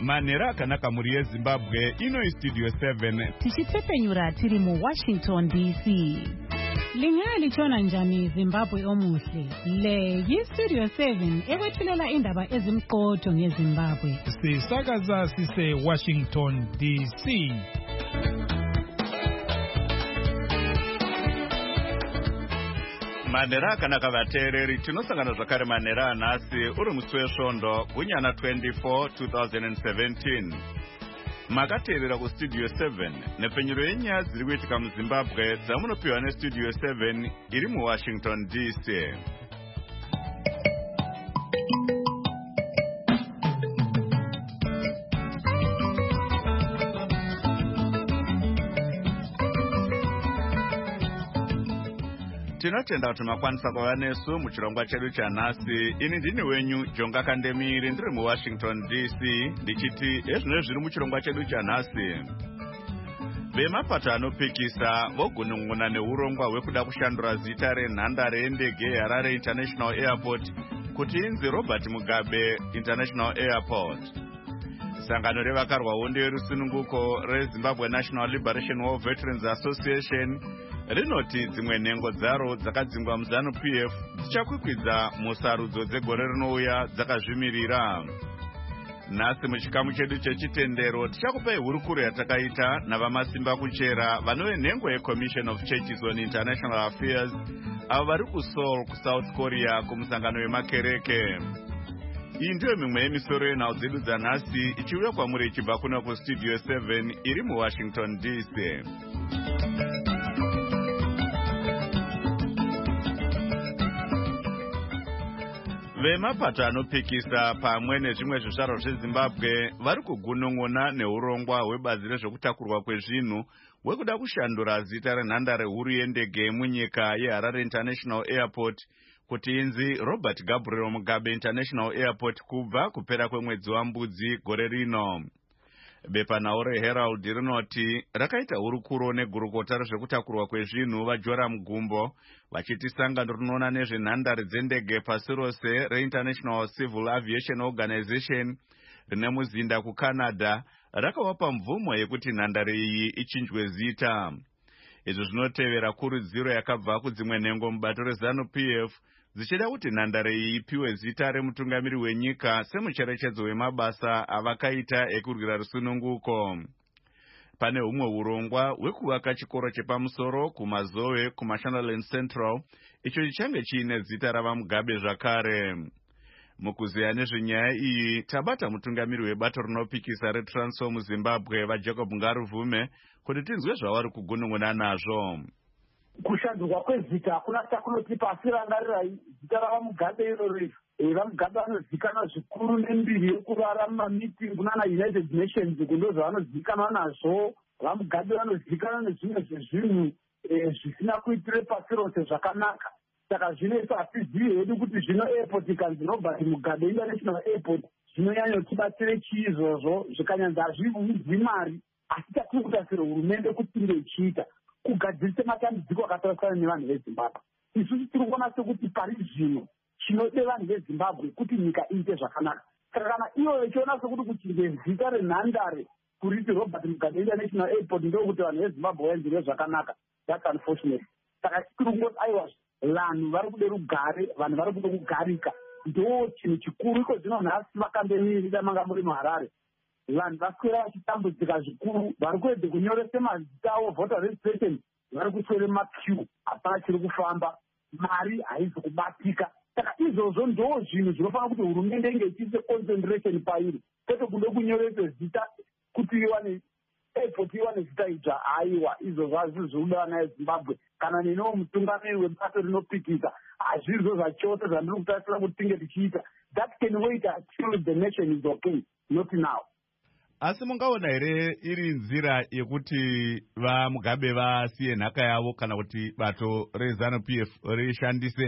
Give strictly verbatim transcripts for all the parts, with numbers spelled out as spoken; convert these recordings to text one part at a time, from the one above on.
manhero akanaka muri yezimbabwe. Ino istudio seven tichitsepenyura tiri mu Washington D C. Lingaya lichona njani Zimbabwe omuhle. Le yistudio seven ekwethulela indaba ezimqotho ngeZimbabwe. Sisakaza sise Washington D C. manhero akanaka vateereri, tinosangana zvakare manhero anhasi uri musi wesvondo gunyana twenty-four twenty seventeen. Makateerera kustudio seven nepfenyuro yenyaya dziri kuitika muZimbabwe dzamunopiwa nestudio seven iri muWashington D C. Tinotenda kuti makwanisa kuva nesu muchirongwa chedu chanhasi. Ini ndini wenyu Jonga Kandemiri, ndiri muWashington D C, ndichiti ezvino zviri muchirongwa chedu chanhasi. Vemapato anopikisa vogunun'una neurongwa hwekuda kushandura zita renhandare yendege yeHarare International Airport kuti inzi Robert Mugabe International Airport. Sangano revakarwa hondo yerusununguko reZimbabwe National Liberation War Veterans Association rinoti dzimwe nhengo dzaro dzakadzingwa muZANU-P F dzichakwikwidza musarudzo dzegore rinouya dzakazvimirira. Nhasi muchikamu chedu chechitendero tichakupai hurukuro yatakaita navamasimba kuchera vanove nhengo yeCommission of Churches on International Affairs avo vari kuSeoul kuSouth Korea kumusangano wemakereke. Iyi ndiyo mimwe yemisoro yenhau dzedu dzanhasi ichiuya kwamuri ichibva kuno kustudio seven iri muWashington D C. Vemapato anopikisa pamwe nezvimwe zvizvarwa zveZimbabwe vari kugunun'una neurongwa hwebazi rezvekutakurwa kwezvinhu hwekuda kushandura zita renhandare huru yendege munyika yeHarare International Airport kuti inzi Robert Gabriel Mugabe International Airport kubva kupera kwemwedzi waMbudzi gore rino. Bepanhau reHerald rinoti rakaita hurukuro negurukota rezvekutakurwa kwezvinhu vaJoram Gumbo vachiti sangano rinoona nezvenhandare dzendege pasi rose reInternational Civil Aviation Organization rine muzinda kuCanada rakawapa mvumo yekuti nhandare iyi ichinjwe zita. Izvo zvinotevera kurudziro yakabva kudzimwe nhengo mubato reZANU-P F dzichida kuti nhandare iyi ipiwe zita remutungamiri wenyika semucherechedzo wemabasa avakaita ekurwira rusununguko. Pane humwe urongwa hwekuvaka chikoro chepamusoro kumazowe kuMashonaland Central icho chichange chiine zita ravaMugabe zvakare. Mukuziya nezvenyaya iyi tabata mutungamiri webato rinopikisa reTransform muZimbabwe vaJacob Ngaruvume kuti tinzwe zvavari kugunun'una nazvo. Kushandurwa kwezita hakuna chakunoti pasi rangarirai zita ravaMugabe irori. VaMugabe vanozikanwa zvikuru nembiri yekurara mumamitingi kunana United Nations kundo zvavanozikanwa nazvo. VaMugabe vanozikanwa nezvimwe zvezvinhu zvisina kuitire pasi rose zvakanaka. Saka zvino isu hatizivi hedu kuti zvino airport ikanzi Robert Mugabe International Airport zvinonyanyotibatsire chii izvozvo zvikanyanzi hazviudzi mari asi tatiri kutasira hurumende kuti inge ichiita kugadzirisa matambudziko akatarisana nevanhu veZimbabwe. Isusu tiri kuona sekuti pari zvino chinode vanhu veZimbabwe kuti nyika iite zvakanaka. Saka kana ivo vechiona sekuti kuchinge zita renhandare kuriti Robert Mugabe International Airport ndokuti vanhu veZimbabwe vaenzere zvakanaka, that's unfortunate. Saka tiri kungoti aiwa vanhu vari kude rugare, vanhu vari kude kugarika, ndo chinhu chikuru. Iko zvino nhasi vakambenirira manga muri muHarare vanhu vaswera vachitambudzika zvikuru, vari kuedze kunyorese mazita avo voter registration, vari kuswere maqueue, hapana chiri kufamba, mari haizi kubatika. Saka izvozvo ndo zvinhu zvinofanira kuti hurumende inge ichiise concentration pairi, kwete kude kunyorese zita kuti iwane airport iwane zita idzva. Aiwa, izvozvo hazvisi zvinoda vana veZimbabwe kana nenewo mutungamiri webato rinopikisa hazvizvo zvachose zvandiri kutarisira kuti tinge tichiita. That can wait until the nation is okay, not now. Asi mungaona here iri nzira yekuti vaMugabe vasiye nhaka yavo kana kuti bato reZANU-P F rishandise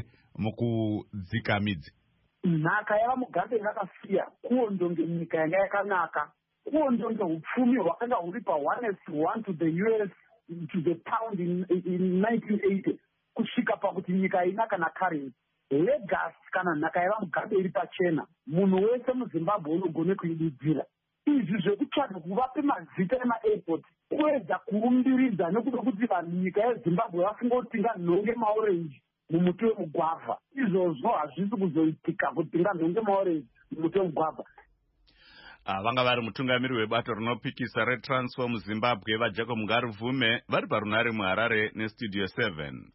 mukudzika midzi? Nhaka yavaMugabe vakasiya kuondonge nyika yanga yakanaka, kuondonge hupfumi hwakanga huri pa one is to one to the U S to the pound in, in nineteen eighty kusvika pakuti nyika haina kana currency. Legacy kana nhaka yavaMugabe iri pachena, munhu wese muZimbabwe unogone kuididzira. izvi zvekutsvaga kuvape mazita ema-airport kuedza kuumbiridza nekuda kuti vanhu nyika yezimbabwe vafunga kuti tinganhonge maorenji mumuti wemugwavha. Izvozvo hazvisi kuzoitika kuti tinganhonge maorenji mumuti wemugwavha. vanga vari mutungamiri webato rinopikisa retransform Zimbabwe vaJacob Ngaruvume vari parunare muHarare nestudio seven.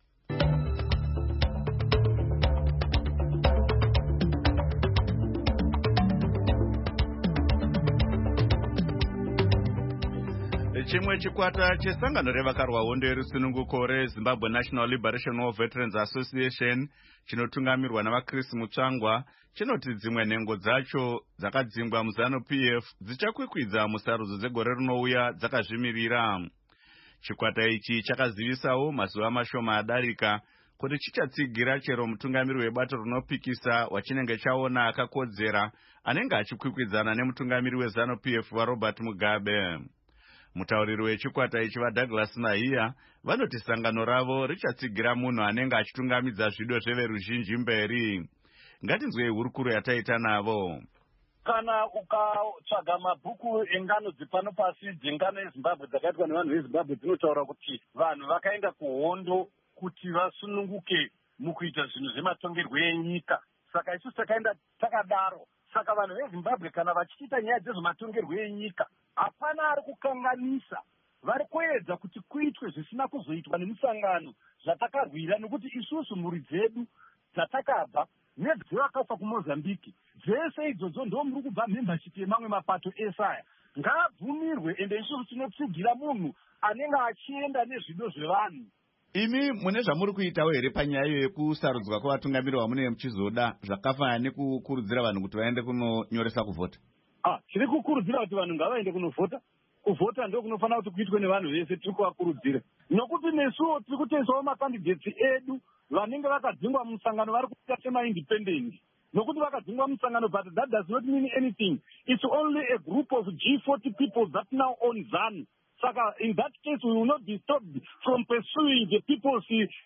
Chimwe chikwata chesangano revakarwa hondo yerusununguko reZimbabwe National Liberation War Veterans Association chinotungamirwa navaChris Mutsvangwa chinoti dzimwe nhengo dzacho dzakadzingwa muZANU-P F dzichakwikwidza musarudzo dzegore rinouya dzakazvimirira. Chikwata ichi chakazivisawo mazuva mashoma adarika kuti chichatsigira chero mutungamiri webato rinopikisa wachinenge chaona akakodzera anenge achikwikwidzana nemutungamiri weZANU-P F waRobert Mugabe. Mutauriri wechikwata ichi vaDouglas Mahiya vanoti sangano ravo richatsigira munhu anenge achitungamidza zvido zveveruzhinji mberi. Ngatinzwei hurukuro yataita navo. Kana ukatsvaga mabhuku engano dzipano pasi dzengano yeZimbabwe dzakaitwa nevanhu veZimbabwe dzinotaura kuti vanhu vakaenda kuhondo kuti vasununguke mukuita zvinhu zvematongerwo enyika. Saka isu takaenda takadaro. Saka vanhu veZimbabwe kana vachiita nyaya dzezvematongerwo enyika hapana ari kukanganisa, vari kuedza kuti kuitwe zvisina kuzoitwa nemusangano zvatakarwira, nekuti isusu mhuri dzedu dzatakabva nedzevakafa kuMozambiki dzese idzodzo ndo muri kubva membership yemamwe mapato ese aya. Ngaabvumirwe ende isusu tinotsigira munhu anenge achienda nezvido zvevanhu. Imi mune zvamuri kuitawo here panyaya yekusarudzwa kwavatungamiri vamunenge muchizoda zvakafanana nekukurudzira vanhu kuti vaende kunonyoresa kuvhota? Ah, tiri kukurudzira kuti vanhu ngavaende kunovhota. Kuvhota ndio kunofanira kuti kuitwe nevanhu vese, tiri kuvakurudzira. Nokuti nesuwo tiri kutoisawo makandidates edu vanenge vakadzingwa musangano vari kuita sema-independent. Nokuti vakadzingwa musangano, but that does not mean anything. It's only a group of G forty people that now own ZANU. Saka, in that case, we will not be stopped from pursuing the people's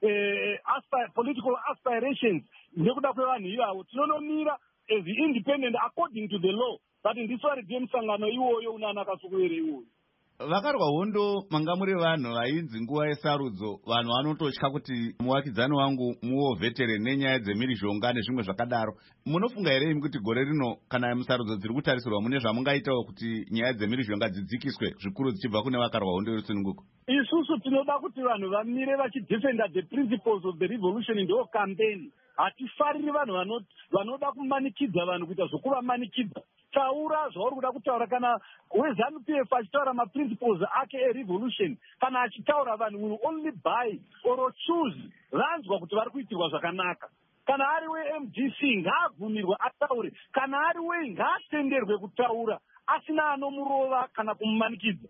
uh, aspire, political aspirations. Nekuda kwevanhu ivavo tinonomira as independent according to the law. But in this one, James Sangano iwoyo unana kasukuwere iwoyo. Vakarwa hondo manga muri vanhu vaidzi nguva yesarudzo vanhu vanototya kuti muvakidzani wangu muwo vetere nenyaya dzemhirizhonga nezvimwe zvakadaro. Munofunga here imi kuti gore rino kana musarudzo dziri kutarisirwa mune zvamungaitawo kuti nyaya dzemhirizhonga dzidzikiswe zvikuru dzichibva kune vakarwa hondo yerusununguko? Isusu tinoda kuti vanhu vamire vachidefenda the principles of the revolution ndo campaign. Hatifariri vanhu vanoda kumanikidza vanhu kuita zvokuvamanikidza. Taura zvauri kuda kutaura. Kana weZANU-P F achitaura maprinciples ake erevolution, kana achitaura vanhu will only buy or choose vanzwa kuti vari kuitirwa zvakanaka. Kana ari we-M D C ngaabvumirwe ataure, kana ari we ngaatenderwe kutaura asina anomurova kana kumumanikidza.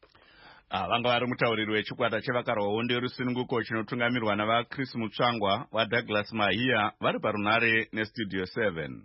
Ah, vanga vari mutauriri wechikwata chevakarwa hondo yerusununguko chinotungamirwa navaChris Mutsvangwa vaDouglas Mahiya vari parunare nestudio seven.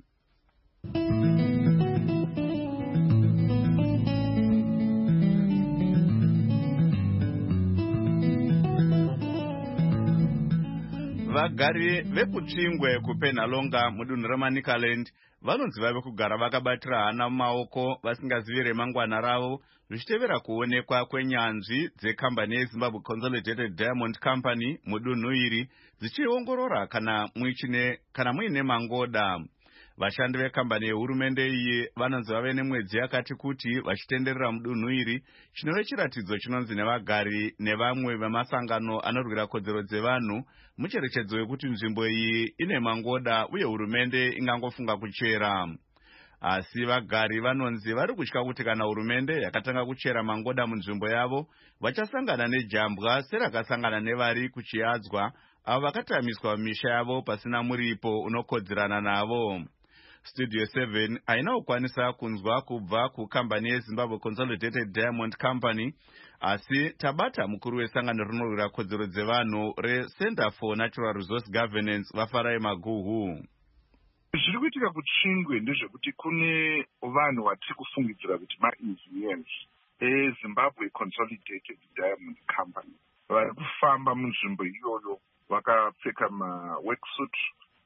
Vagari vekuchingwe kuPenhalonga mudunhu reManicaland vanonzi vave kugara vakabatira hana mumaoko vasingazivi remangwana ravo zvichitevera kuonekwa kwenyanzvi dzekambani yeZimbabwe Consolidated Diamond Company mudunhu iri dzichiongorora kana muichine kana muine mangoda. Vashandi vekambani yehurumende iyi vanonzi vave nemwedzi yakati kuti vachitenderera mudunhu iri, chinove chiratidzo chinonzi nevagari nevamwe vemasangano anorwira kodzero dzevanhu mucherechedzo wekuti nzvimbo iyi ine mangoda uye hurumende ingangofunga kuchera. Asi vagari vanonzi vari kutya kuti kana hurumende yakatanga kuchera mangoda munzvimbo yavo vachasangana nejambwa serakasangana nevari kuchiadzwa avo vakatamiswa misha yavo pasina muripo unokodzerana navo. Studio seven haina kukwanisa kunzwa kubva kukambani yeZimbabwe Consolidated Diamond Company, asi tabata mukuru wesangano rinorwira kodzero dzevanhu reCenter for Natural Resource Governance vaFarai Maguhu. Zviri kuitika kuchingwe ndezvekuti kune vanhu vatiri kufungidzira kuti ma-engineers eZimbabwe Consolidated Diamond Company vari kufamba munzvimbo iyoyo vakapfeka ma-worksuit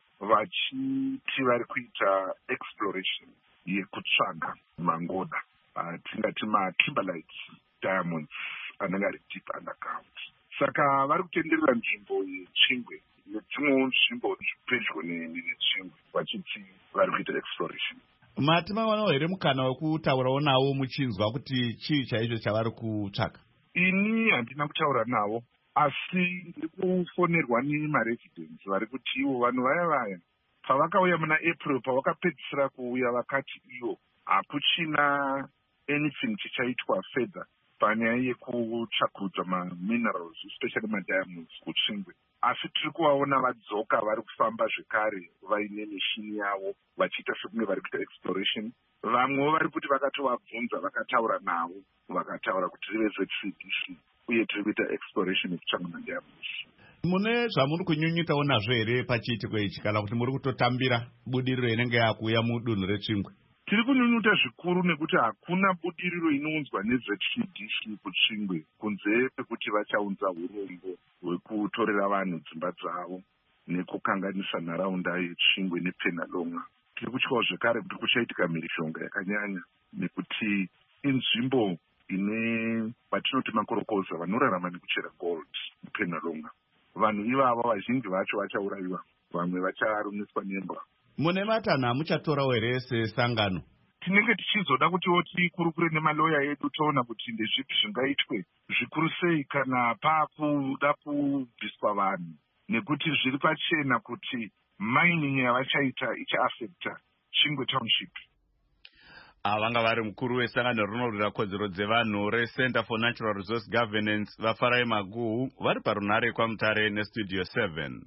vachiti vari kuita exploration yekutsvaga mangoda. tingati matribalites diamonds anenge ari deep underground. Saka vari kutenderera nzvimbo yechingwe nedzimwewo nzvimbo pedyo nechingwe vachiti vari kuita exploration. Mati mawanawo here mukana wekutaurawo navo muchinzwa kuti chii chaizvo chavari kutsvaka? Ini handina kutaura navo, asi ndiri kufonerwa nemaresidents vari kuti ivo vanhu vaya vaya pavakauya muna April pavakapedzisira kuuya vakati ivo hakuchina anything chichaitwa further panyaya yekutsvakudzwa maminerals especially madiamonds kuchingwe. Asi tiri kuvaona vadzoka vari kufamba zvekare vaine mishini yavo vachiita sekunge vari kuita exploration. Vamwewo vari kuti vakatovabvunza vakataura navo vakataura kuti rive Z C D C uye tiri kuita exploration yekutsvanga madiamonds. Mune zvamuri kunyunyutawo nazvo here pachiitiko ichi kana kuti muri kutotambira budiriro inenge yakuuya mudunhu rechingwe? Tiri kunyunyuta zvikuru nekuti hakuna budiriro inounzwa ne Z C D C kuchingwe kunze pekuti vachaunza urombo hwekutorera vanhu dzimba dzavo nekukanganisa nharaunda yechingwe nePenalonga. Tiri kutyawo zvekare kuti kuchaitika mhirizhonga yakanyanya nekuti inzvimbo ine vatinoti makorokoza vanorarama nekuchera gold muPenalonga. Vanhu ivava vazhinji vacho vachaurayiwa, vamwe vacharumiswa nembwa. Mune matanho amuchatorawo here sesangano? Tinenge tichizoda kutiwo tikurukure nemaloya edu toona kuti ndezvipi zvingaitwe zvikuru sei kana paakuda kubviswa vanhu, nekuti zviri pachena kuti mining yavachaita ichaafecta Chingwe Township. Avanga vari mukuru wesangano rinorwira kodzero dzevanhu reCenter for Natural Resource Governance Vafarai Maguhu vari parunhare kwaMutare neStudio seven.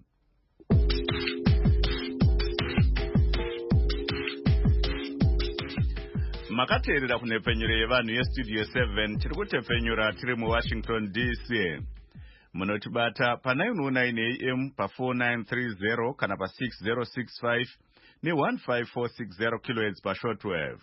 Makateerera kunhepfenyuro yevanhu yeStudio seven tiri kutepfenyura tiri muWashington D C. Munotibata pa nine oh nine A M pa four nine three zero kana pa six zero six five ne one five four six zero kilohertz pa shortwave.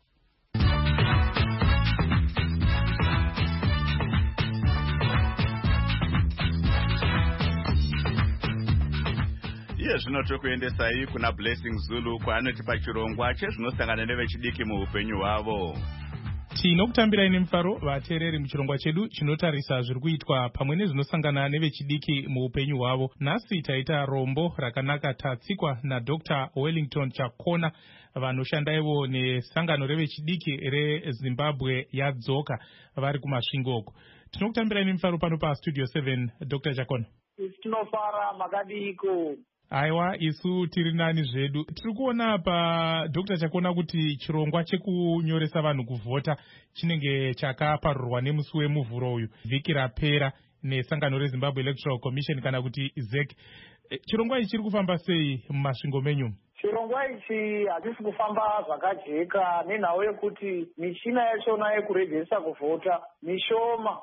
Iye zvino tokuendesai kuna Blessing Zulu kwaanoti pachirongwa chezvinosangana nevechidiki muupenyu hwavo. Tinokutambirai nemufaro vateereri muchirongwa chedu chinotarisa zviri kuitwa pamwe nezvinosangana nevechidiki muupenyu hwavo. Nhasi taita rombo rakanaka tatsikwa naDr Wellington Chakona vanoshandaivo nesangano revechidiki reZimbabwe yadzoka vari kumasvingo uko. Tinokutambirai nemufaro pano paStudio seven. Dr Chakona, tinofara makadiko? Aiwa, isu tiri nani zvedu. Tiri kuona pa Dr Chakona kuti chirongwa chekunyoresa vanhu kuvhota chinenge chakaparurwa nemusi wemuvhuro uyu vhiki rapera nesangano reZimbabwe Electoral Commission kana kuti Z E C. Chirongwa ichi chiri kufamba sei mumasvingo menyu? Chirongwa ichi hachisi kufamba zvakajeka nenhau yekuti michina yachona yekurejesa kuvhota mishoma,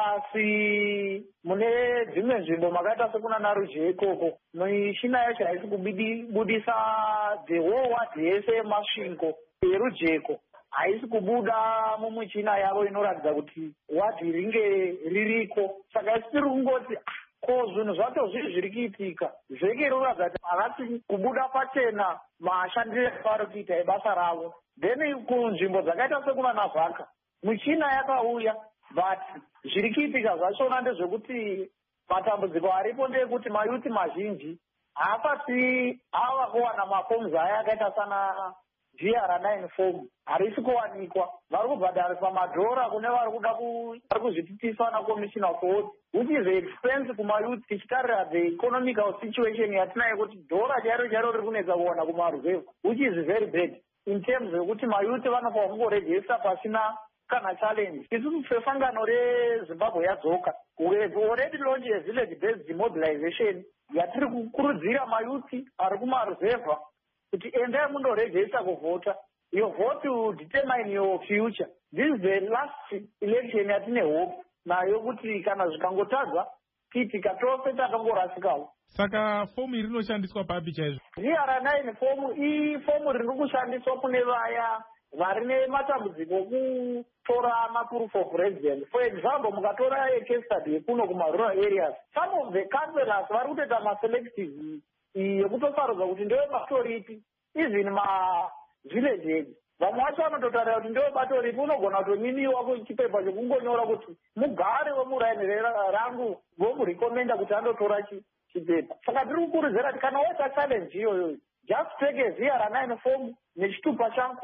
plasi mune dzimwe nzvimbo makaita sekuna Naruje ikoko michina yacho haisi kubudisa the whole ward yese yemasvingo erujeko, haisi kubuda mumuchina yavo inoratidza kuti wadi ringe ririko. Saka isi tiri kungoti ko zvinhu zvacho zvii zviri kuitika zveke roratidza kuti havasi kubuda pachena mashandire avari kuita ebasa ravo. Then kunzvimbo dzakaita sekuna Navhaka michina yakauya but zviri kuitika zvachona ndezvekuti matambudziko aripo ndeyekuti mayuti mazhinji haasati ava kuwana mafomu aya akaita sana G R nine fomu harisi kuwanikwa. Vari kubhadharisa madhora kune vari kuda vari kuzvititisa nakomishina for which is expense kumayuti tichitarira the economical situation yatinayo kuti dhora chairo chairo riri kunetsa kuwana kumaruzevha which is very bad in terms yekuti mayuti vanofanwa kungorejesta pasina kana challenge. Isusu sesangano reZimbabwe yadzoka already launched a village based demobilization yatiri kukurudzira mayuti ari kumaruzevha kuti endai mundorejesta kuvhota. Your vote will determine your future. This is the last election yatine hope nayo kuti kana zvikangotadza tiitika tose takangorasikawo. Saka fomu iri rinoshandiswa papi chaizvo? G R nine fomu ifomu riri kushandiswa kune vaya vari nematambudziko okutora maproof of residence. For example, mukatora case study yekuno kumarural areas, some of the councillors vari kutoita maselective yekutosarudza kuti ndeve mastoripi even mavillages vamwe vacho vanototaura kuti ndo bato ripo unogona kutoniniwa kuchipepa chekungonyora kuti mugare wemuraini rangu vomurekomenda kuti andotora chipepa. Saka tiri kukurudzira kuti kana waita challenge iyoyo, just take a V R nine form nechitupa chako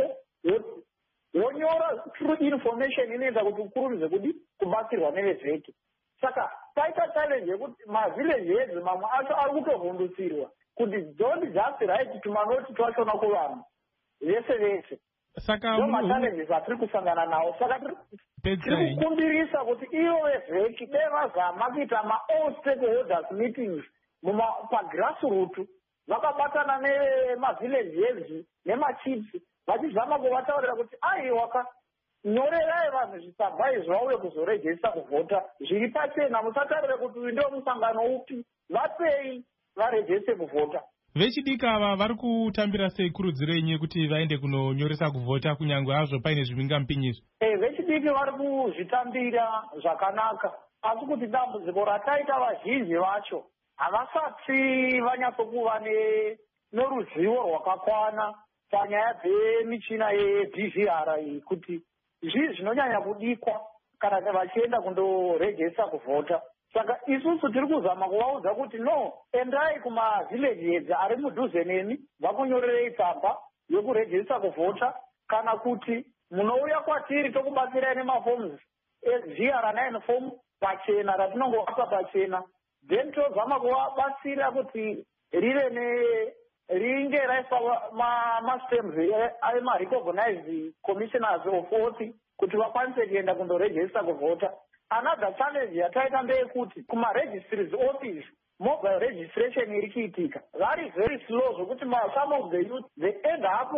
wonyora true information inoita kuti ukurumize kuti kubatsirwa nevezeki. Saka taita challenge yekuti mavillage heads mamwe acho ari kutovhundutsirwa kuti don't just write tumanoti twachona kuvanhu vese vese. Saka ndo machallenges atiri kusangana nawo. Saka tiri kukumbirisa kuti ivo vezeki dai vazama kuita ma-all stakeholders meetings pagrassroot vakabatana nemavillage heads nemachiefs vachizama kuvataurira kuti aiwaka nyorerai vanhu zvisabvai zvauye kuzorejesta kuvhota zviri pachena, musatarire kuti uyu ndio musangano upi, vapei varejeste kuvhota. Vechidiki ava vari kutambira sei kurudziro yenyu kuti vaende kunonyoresa kuvhota kunyange hazvo paine zvimhingamupinyiso? E, vechidiki vari kuzvitambira zvakanaka, asi kuti dambudziko rataita vazhinji vacho havasati vanyatsokuva noruzivo rwakakwana panyaya dzemichina ye-D V R iyi, kuti zvii zvinonyanya kudikwa kana vachienda kundorejesta kuvhota. Saka isusu tiri kuzama kuvaudza kuti no, endai kumavillage heads ari mudhuze nemi vakunyorerei tsamba yokurejesta kuvhota, kana kuti munouya kwatiri tokubatsirai nemaforms V R nine form pachena ratinongovapa pachena, then tozama kuvabatsira kuti rive ne ringe raiswa ma-stems ema-recognized commissioners of oath kuti vakwanise kuenda kundorejesta kuvhota. Another challenge yataita ndeyekuti kuma-registries office mobile registration iri kuitika vari very slow zvokuti some of the youth veenda hapo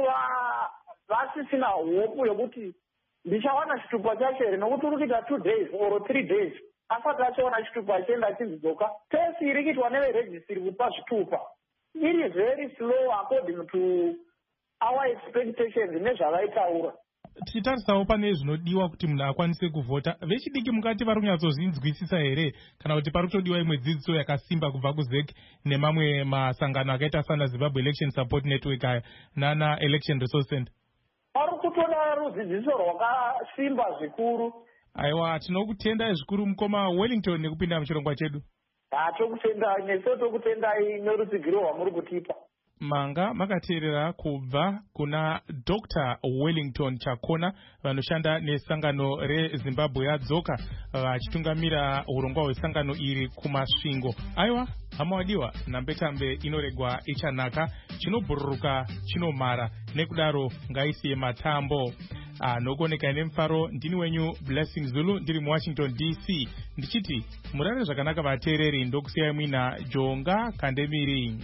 vasisina hopu yokuti ndichawana chitupa chacho here, nokuti uri kuita two days or three days asati achiona chitupa achienda achizidzoka. Tesi iri kuitwa neveregistry kupa zvitupa iri very slow according to our expectations nezvavaitaura. Tichitarisawo pane zvinodiwa kuti munhu akwanise kuvhota, vechidiki mukati vari kunyatsozvinzwisisa here kana kuti pari kutodiwa imwe dzidziso yakasimba kubva kuzeki nemamwe masangano akaita sana Zimbabwe Election Support Network aya nana Election Resource Center? Pari kutoda rudzidziso rwakasimba zvikuru. Aiwa, tinokutendai zvikuru mukoma Wellington nekupinda muchirongwa chedu. Tokutendai neso tokutendai nerutsigiro rwamuri kutipa. Manga makateerera kubva kuna Doctor Wellington Chakona vanoshanda nesangano reZimbabwe yadzoka vachitungamira urongwa hwesangano iri kumasvingo. Aiwa, hama wadiwa, nambetambe inoregwa ichanaka, chinobhururuka chinomara, nekudaro ngaisiye matambo. Anogoneka nemufaro, ndini wenyu Blessing Zulu, ndiri muWashington D C. Ndichiti murare zvakanaka vateereri, ndokusiyai mwina Jonga Kandemiri.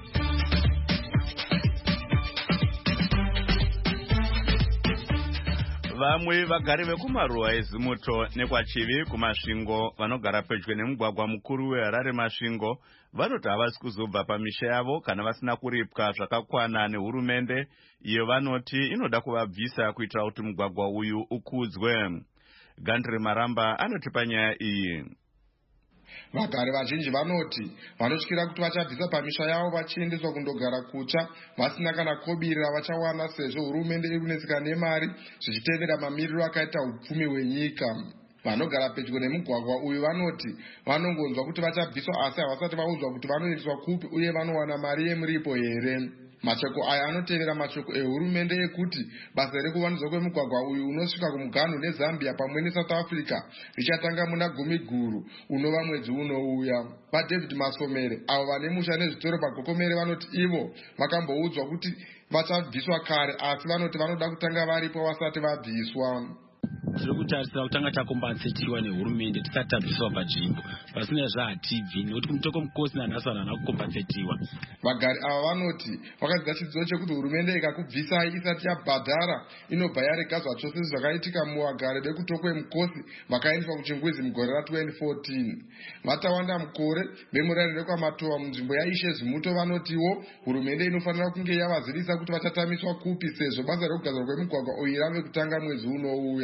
Vamwe vagari vekumaruwa ezimuto nekwachivi kumasvingo vanogara pedyo nemugwagwa mukuru weHarare masvingo vanoti havasi kuzobva pamisha yavo kana vasina kuripwa zvakakwana nehurumende iyo vanoti inoda kuvabvisa kuitira kuti mugwagwa uyu ukudzwe. Gandri Maramba anotipa nyaya iyi. Vagari vazhinji vanoti vanotyira kuti vachabvisa pamisha yavo vachiendeswa kundogara kucha vasina kana kobirira vachawana sezvo hurumende iri kunetseka nemari zvichitevera mamiriro akaita upfumi hwenyika. Vanogara pedyo nemugwagwa uyu vanoti vanongonzwa kuti vachabviswa asi havasati vaudzwa kuti vanoendeswa kupi uye vanowana mari yemuripo here. Mashoko aya anotevera mashoko ehurumende ekuti basa rekuvandudzwa kwemugwagwa uyu unosvika kumuganhu neZambia pamwe neSouth Africa richatanga muna gumi guru unova mwedzi unouya. VaDavid Masomere avo vane musha nezvitoro paGokomere vanoti ivo vakamboudzwa kuti vachabviswa kare asi vanoti vanoda kutanga varipo vasati vabviswa. Tiri kutarisira kutanga takombatsetiwa nehurumende tisati tabviswa panzvimbo, pasina zvahatibvi nekuti kumutoko mukosi nanhasi vanhu havana kukombatsetiwa. Vagari ava vanoti vakadzidza chidzidzo chekuti hurumende ikakubvisai isati yabhadhara inobva yaregadzwa chose zvakaitika muvagari vekutokwe mukosi vakaendeswa kuchingwizi mugore ra-twenty fourteen. Vatawanda mukore vemurari rekwamatova munzvimbo yaishe Zimuto vanotiwo hurumende inofanira kunge yavazivisa kuti vachatamiswa kupi sezvo basa rekugadzwa kwemugwagwa uyu rave kutanga mwedzi unouya.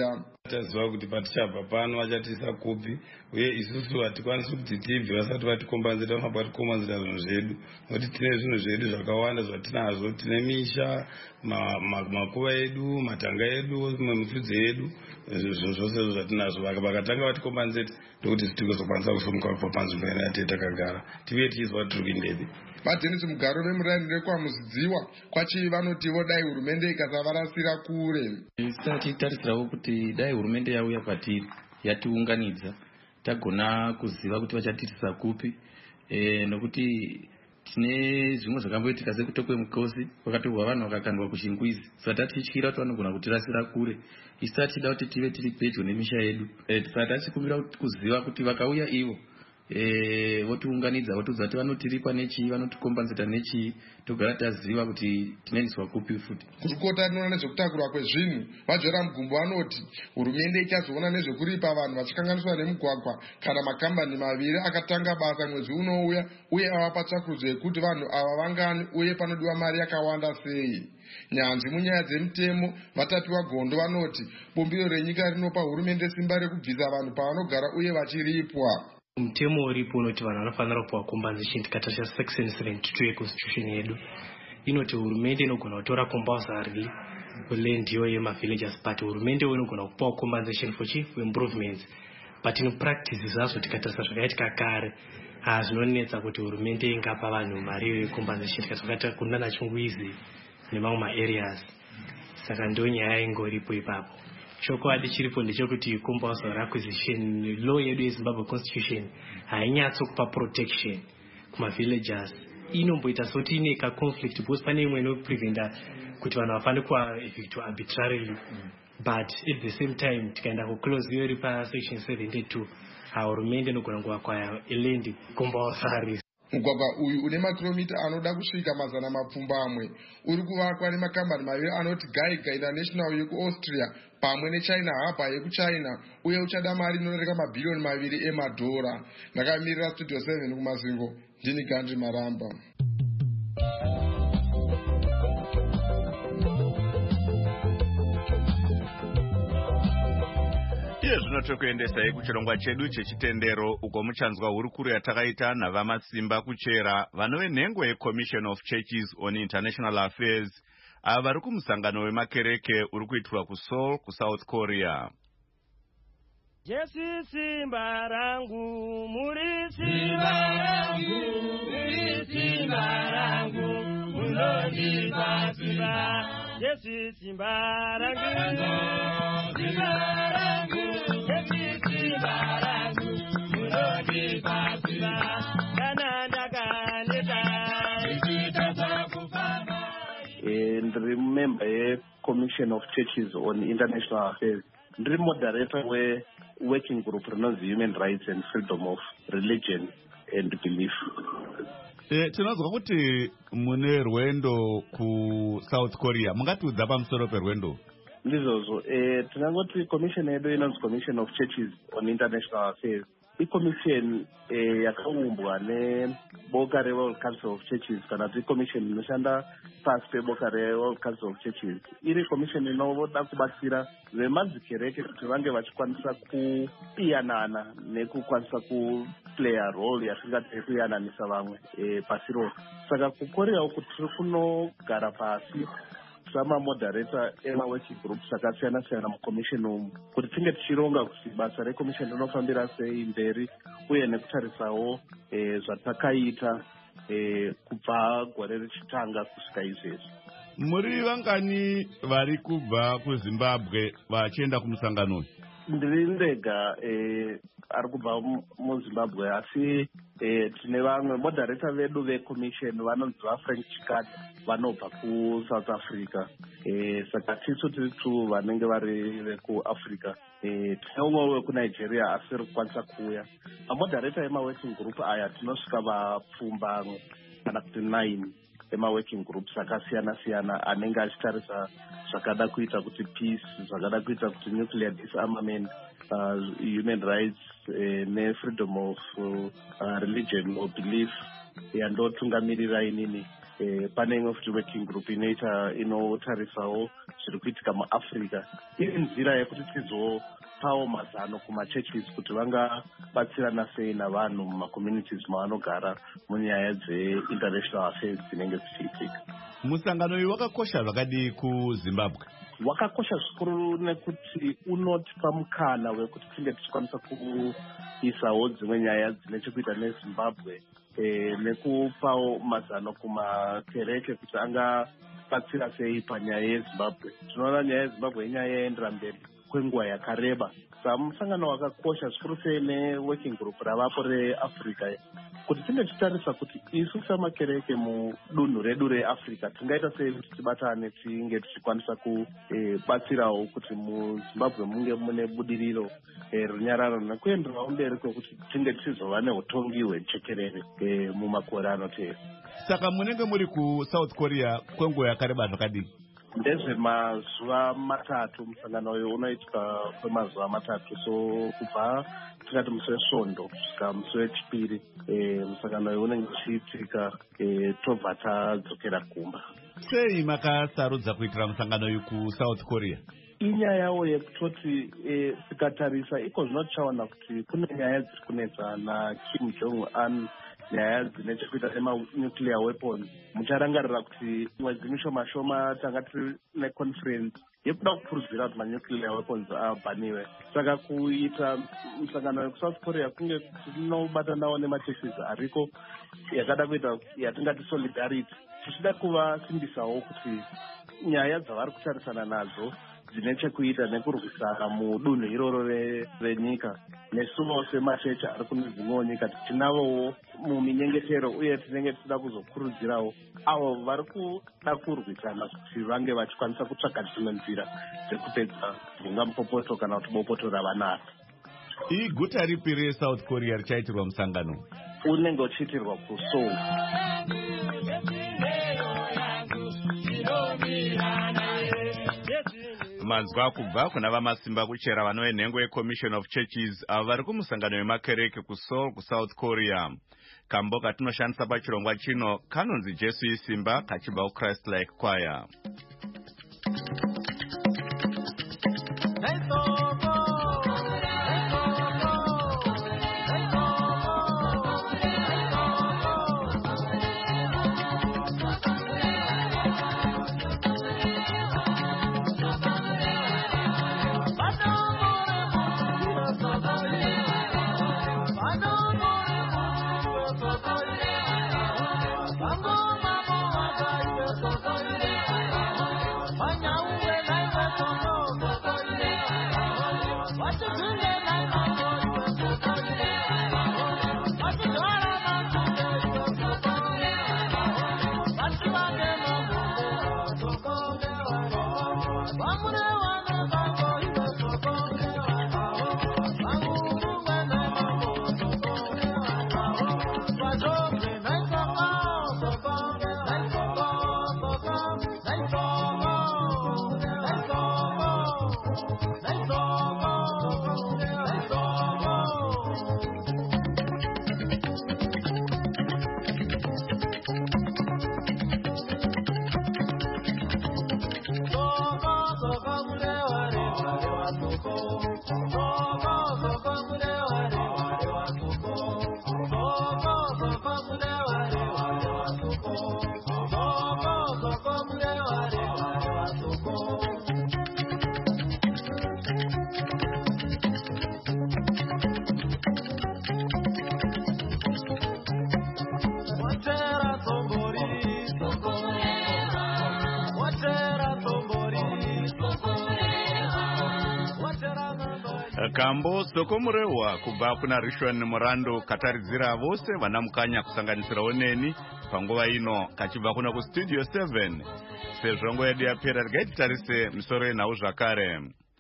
taziva kuti patichabva pano vachatisa kupi uye isusu hatikwanisi kuti tibve vasati vatikombanzira vanobva vatikombanzira zvinhu zvedu nokuti tine zvinhu zvedu zvakawanda zvatinazvo. Tine misha, makuva edu, matanga edu, mifudze yedu, zvinhu zvose zvatinazvo. Vakatanga vatikombanzira ndokuti tikozokwanisa kusomuka kubva panzvimbo ina yatei takagara tive tichizwa kuti tiri kuindebe. Madhenisi Mugaro vemurayiro kwamuzidziwa kwachi vanotivo dai hurumende ikasavarasira kure. Tisati tarisirawo kuti dai hurumende yauya kwatiri yatiunganidza tagona kuziva kuti vachatirisa kupi, e, nokuti tine zvimwe zvakamboitika sekutokwe mukosi kwakatorwa vanhu vakakandwa kuchingwizi. Saka tatityira kuti vanogona kutirasira kure. Isi tatida kuti tive tiri pedyo nemisha yedu. E, saka tachikumbira kuziva kuti vakauya ivo Eh, votiunganidza votiudza kuti vanotiripa nechii, vanotikombanzira nechii, togara taziva kuti tinoendeswa kupi futi. Kurukota rinoona nezvekutakurwa kwezvinhu vajora mugumbo vanoti hurumende ichazoona nezvekuripa vanhu vachikanganiswa nemugwagwa kana makambani maviri akatanga basa mwedzi unouya uye avapa tsvakurudzo yekuti vanhu ava vangani uye panodiwa mari yakawanda sei. Nyanzvi munyaya dzemutemo vatapiwa gondo vanoti bumbiro renyika rinopa hurumende simba rekubvisa vanhu pavanogara uye vachiripwa. Mtemo uripo unoti vanhu vanofanira kupiwa compensation tikatarisa section seventy-two yeconstitution yedu. Inoti hurumende inogona kutora compulsory land iyo yemavillages, but hurumende inogona kupiwa compensation for chief improvements. But in practice zvazo tikatarisa zvakaitika kare zvinonetsa kuti hurumende ingapa vanhu mari yecompensation zvakaita kunana Chingwizi nemamwe maareas. Saka ndio nyaya ingoripo ipapo. Chokwadi chiripo ndechekuti compulsory acquisition law yedu yeZimbabwe constitution hainyatso kupa protection kuma villagers. Inomboita soti ine ka conflict because pane imwe inopreventa kuti vanhu vafane kuva evicted arbitrarily, but at the same time tikaenda ku clause iyo iri pa section seventy-two hurumende inogona kuakwaya land compulsory. Mugwagwa uyu une makilomita anoda kusvika mazana mapfumbamwe uri kuvakwa nemakambani maviri anoti Geiger International yekuAustria pamwe neChina Harbour yekuChina uye uchada mari inodarika mabhilioni maviri emadhora. Ndakamirira Studio seven kumazingo, ndini Gandhi Maramba. Iye zvino tokuendesai kuchirongwa chedu chechitendero uko muchanzwa hurukuru yatakaita navamasimba kuchera vanove nhengo yeCommission of Churches on International Affairs ava vari kumusangano wemakereke uri kuitirwa kuSeoul kuSouth Korea. Jesu simba rangu, muri simba rangu, muri simba rangu, munondipa simba. Jesu simba rangu, simba rangu, Jesu simba rangu, munondipa simba. Kana ndakaneta, ikita kufamba. Ndiri member yeCommission of Churches on International Affairs. Ndiri moderator we working group rinonzi Human Rights and Freedom of Religion and Belief. Eh, tinozwa kuti mune rwendo ku South Korea. Mungatiudza pamusoro perwendo? Ndizvozvo. Eh, tinangoti commission yedu inonzi Commission of Churches on International Affairs. I-commission eh, yakaumbwa neboka reWorld Council of Churches kana kuti commission inoshanda pasi peboka reWorld Council of Churches. Iri commission inoda kubatsira vemadzikereke kuti vange vachikwanisa kupiyanana nekukwanisa kuplaya role yasingatei kuyananisa vamwe e, pasi rose. Saka kuKorea uku tiri kunogara pasi samamoderator ema-working groups akasiyana-siyana mucommission umu kuti tinge tichironga kuti basa recommission rinofambira sei mberi uye nekutarisawo e, zvatakaita e, kubva gore richitanga kusvika izvezvi. Muri vangani vari kubva kuZimbabwe vachienda kumusangano uyu? Ndiri ndega e, ari kubva muZimbabwe asi e, tine vamwe moderator vedu vecommission vanonzi vaFrank Chikati vanobva kuSouth Africa. E, saka tisu tiri tu vanenge vari vekuAfrica. E, tine umwe wekuNigeria asi ri kukwanisa kuuya. Mamoderata ema-working group aya tinosvika vapfumba kana kuti nine ema-working groups akasiyana-siyana anenge achitarisa zvakada kuita kuti peace, zvakada kuita kuti nuclear disarmament, uh, human rights, uh, ne-freedom of uh, religion or belief yandotungamirira inini eh, pane imwe futi working group inoita inotarisawo zviri kuitika muafrica iri nzira yekuti tizopawo mazano kumachurches kuti vangabatsirana sei navanhu mumacommunities mavanogara munyaya dzeinternational affairs dzinenge dzichiitika. Musangano uyu wakakosha zvakadii kuZimbabwe? Wakakosha zvikuru nekuti unotipa mukana wekuti tinge tichikwanisa kuisawo dzimwe nyaya dzine chekuita neZimbabwe e, nekupawo mazano kumakereke kuti angabatsira sei panyaya yeZimbabwe. Tinoona nyaya yeZimbabwe inyaya yaendera mberi kwenguva yakareba. Saka musangano wakakosha zvikuru sei neworking group ravapo reAfrica kuti tinge tichitarisa kuti isu samakereke mudunhu redu reAfrica tingaita sei kuti tibatane tinge tichikwanisa kubatsirawo kuti muZimbabwe munge mune budiriro runyararo nekuenderawo mberi kwekuti tinge tichizova neutongi hwechekerere mumakore anotevera. Saka munenge muri kuSouth Korea kwenguva yakareba zvakadii? Ndezvemazuva matatu, musangano uyu unoitika kwemazuva matatu. So kubva tikati musi wesvondo kusvika musi wechipiri musangano uyu unenge uchiitika tobva tadzokera kumba. Sei makasarudza kuitira musangano uyu kuSouth Korea? Inyaya yawo yekutoti tikatarisa iko zvino tichaona kuti kune nyaya dziri kunetsa naKim Jong Un, nyaya dzine chekuita nemanuclear weapons. Mucharangarira kuti mwedzi mishoma shoma tanga tiri neconference yekuda kukurudzira kuti manuclear weapons abhaniwe. Saka kuita musangano wekusouth Korea kunge tinobatanawo nemachurches ariko yakada kuita yatingati solidarity, tichida kuvasimbisawo kuti nyaya dzavari kutarisana nadzo dzine chekuita nekurwisana mudunhu iroro renyika nesuwo semachechi ari kune dzimwewo nyika tinavowo muminyengetero uye tinenge tichida kuzokurudzirawo avo vari kuda kurwisana kuti vange vachikwanisa kutsvaga dzimwe nzira dzekupedza bvunga mupopoto kana kuti bopoto ravanaro. Iguta ripi reSouth Korea richaitirwa musangano? Unenge uchiitirwa kuSeoul. Manzwa kubva kuna vamasimba kuchera vanove nhengo yeCommission of Churches avo vari kumusangano wemakereke kuSeoul kuSouth Korea. Kambo katinoshandisa pachirongwa chino kanonzi Jesu isimba kachibva kuChrist Like Choir. Kambo soko murehwa kubva kuna Rishwan Murando kataridzira vose vana mukanya kusanganisirawo neni panguva ino kachibva kuna kustudio seven. Sezvo nguva yedu yapera regaititarise misoro yenhau zvakare.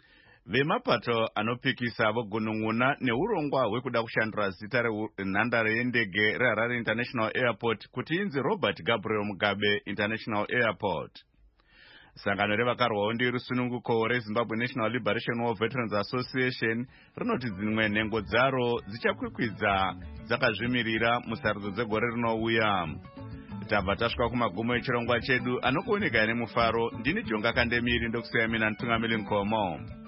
Vemapato anopikisa vogunun'una neurongwa hwekuda kushandura zita renhandare yendege reHarare International Airport kuti inzi Robert Gabriel Mugabe International Airport. Sangano revakarwawo ndirusununguko reZimbabwe National Liberation War Veterans Association rinoti dzimwe nhengo dzaro dzichakwikwidza dzakazvimirira musarudzo dzegore rinouya. tabva tasvika kumagumo echirongwa chedu anokuoneka nemufaro. Ndini Jonga Kandemiri ndokusiyamina Ntungamiri Nkomo.